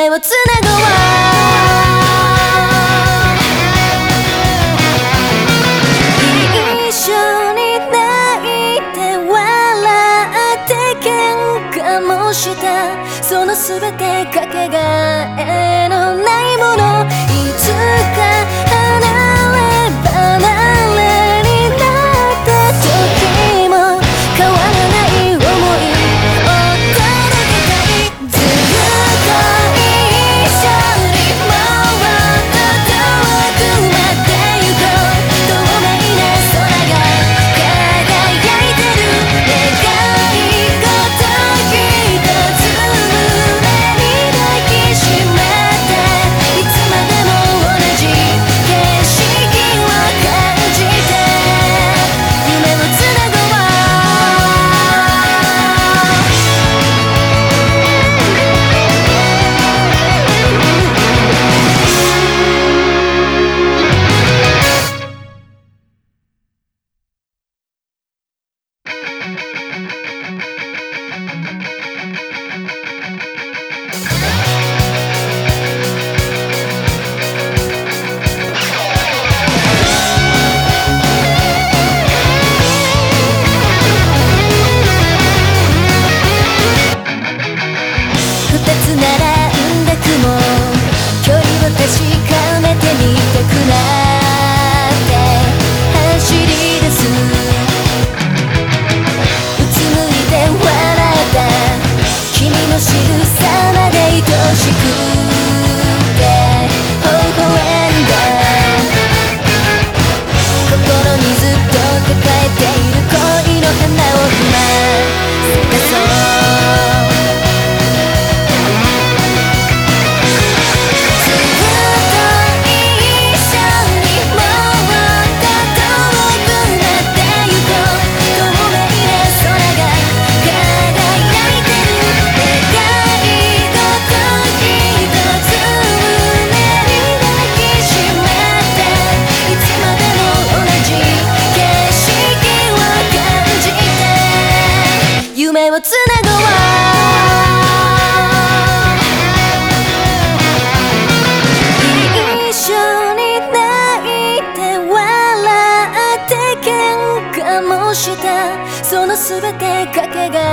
夢をつなぐわ。一緒に泣いて笑って喧嘩もした、その全てかけがえのないもの。いつか離れ離れになった時も変わらない想いを届けたい。ずっと一緒にもっと遠くまで行こう。透明な空が輝いてる。願い事一つ胸に抱きしめて、いつまでも同じ景色を感じて夢をつなぐわ。二つ並んだ雲、距離を確かめてみたくなって走り出す。うつむいて笑った君の仕草まで愛しくて微笑んだ。心にずっと抱えている恋の花を今咲かそう。夢をつなぐわ。一緒に泣いて笑って喧嘩もした、その全てかけが